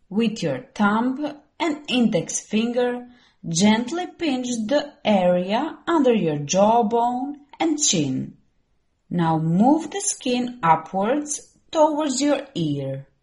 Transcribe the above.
With your thumb and index finger, gently pinch the area under your jawbone and chin. Now move the skin upwards towards your ear.